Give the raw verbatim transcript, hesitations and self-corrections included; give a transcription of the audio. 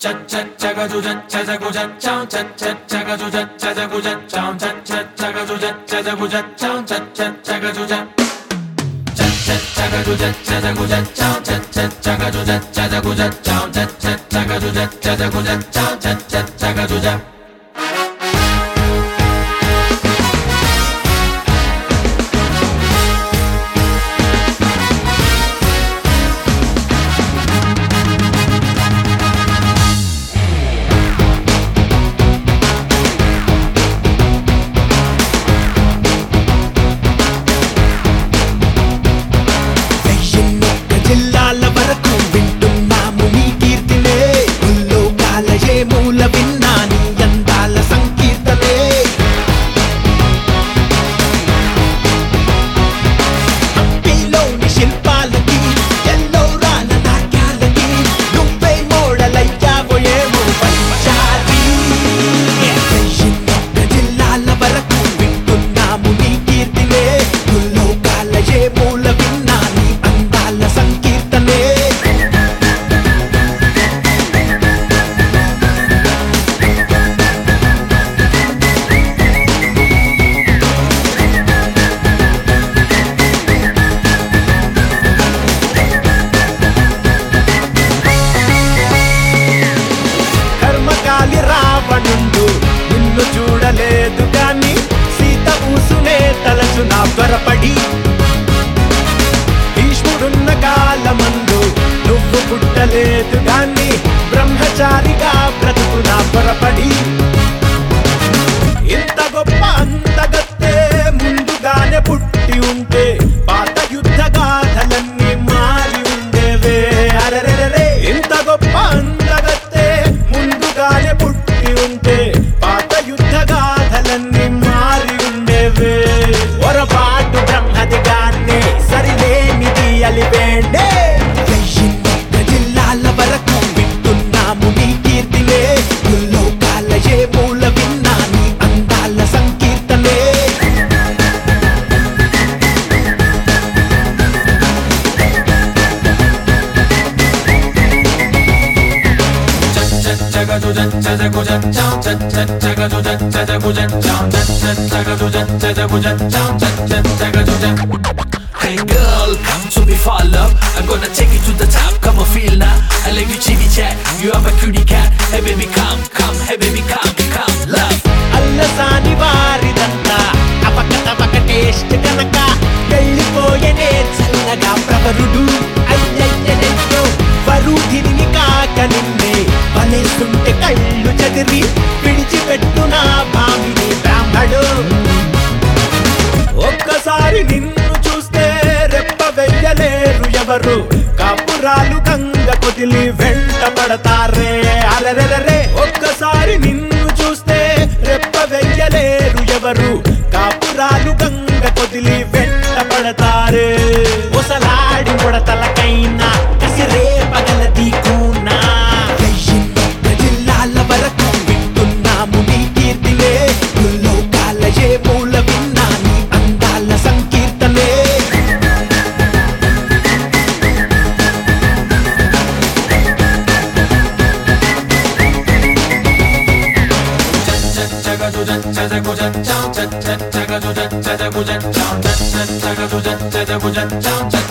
జిల్లాల వరకు వింటున్నాము నీ కీర్తినే, ఉల్లోకాల ఏ మూల విన్నా నీ అందాల సంకీర్తనే. హంపీలోని శిల్పాలకి ఎల్లోరాల నాట్యాలకి నువ్వే మోడలయ్యావో ఏమో వైశాలి. వెయ్యిన్నొక్క జిల్లాల వరకు వింటున్నాము నీ కీర్తినే, ఉల్లోకాల ఏ మూల విన్నా నీ అందాల సంకీర్తనే. కర్మకాలి రావణుండు నిన్ను చూడలేదు గాని సీత ఊసునే తలచునా త్వరపడి. భీష్ముడున్న కాలమందు నువ్వు పుట్టలేదు గాని బ్రహ్మచారిగా బ్రతుకునా త్వరపడి. ఇంత గొప్ప అందగత్తే ముందుగానే పుట్టి ఉంటే పాత యుద్ధ గాథలన్నీ మారి ఉండేవే. అరెరెరెరే ఇంత గొప్ప అందగత్తే ముందుగానే పుట్టి ఉంటే పాత యుద్ధ గాథలన్నీ మారి ఉండేవే. ఒరపాటు బ్రహ్మదిగాన్ని సరిలేనిది అలివేండే. వెయ్యిన్నొక్క జిల్లాల వరకు వింటున్నాము నీ కీర్తినే, ఉల్లోకాల ఏ మూల విన్నా నీ అందాల సంకీర్తనే. Hey girl, come to me for love. I'm gonna take you to the top. Come on, feel now. I like you chitty chat. You have a cutie cat. Hey baby, come, come. Hey baby, come, come, love. Allasani వారిదంతా అపకటపక taste కనుక వెళ్ళిపోయనే చల్లగా ప్రవరుడు. అయ్యయ్యో వరుధిని కాక నిన్నే వలేస్తుంటే కళ్ళు చెదిరి విడిచిపెట్టునా భామిని బ్రాహ్మడు. ఒక్కసారి నిన్ను చూస్తే రెప్ప వెయ్యలేరు ఎవరు, కాపురాలు గంగ కొదిలి వెంట పడతారే. అరెరెరే ఒక్కసారి నిన్ను చూస్తే రెప్ప వెయ్యలేరు ఎవరు, కాపురాలు గంగ కొదిలి వెంట పడతారే. ముసలాడి ముడతలకైనా కసిరే పగలది కూనా. వెయ్యిన్నొక్క జిల్లాల వరకు వింటున్నాము నీ కీర్తినే, ఉల్లోకాల ఏ మూల విన్నా నీ అందాల సంకీర్తనే. Hey